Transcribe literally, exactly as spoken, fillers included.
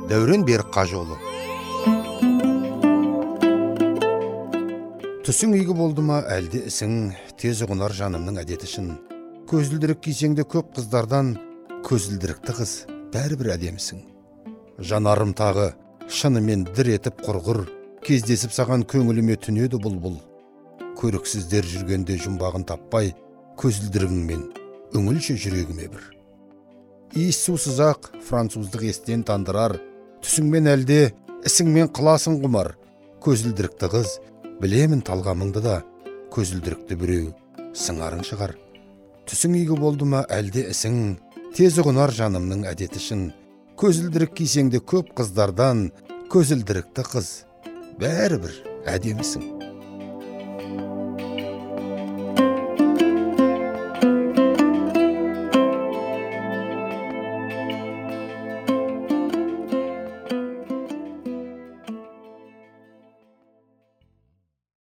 Дәурен Берікқажыұлы. Түсің игі болды ма әлде ісің, тез ұғынар жанымның әдетішін. Көзілдірік кисеңде көп қыздардан, көзілдірікті қыз бәрібір әдемісің. Жанарым тағы шынымен дір етіп құрғыр, кездесіп саған көңіліме түнеді бұлбұл. Көріксіздер жүргенде жұмбағын таппай, көзілдірігіңмен үңілші жүрегіме бір. Иіссусыз ақ француздық естен тандырар, түсіңмен әлде ісіңмен қыласың құмар. Көзілдірікті қыз білемін талғамыңды да, көзілдірікті біреу сыңарың шығар. Түсің игі болды ма әлде ісің, тез ұғынар жанымның әдетішін. Көзілдірік кисеңде көп қыздардан, көзілдірікті қыз бәрібір әдемісің.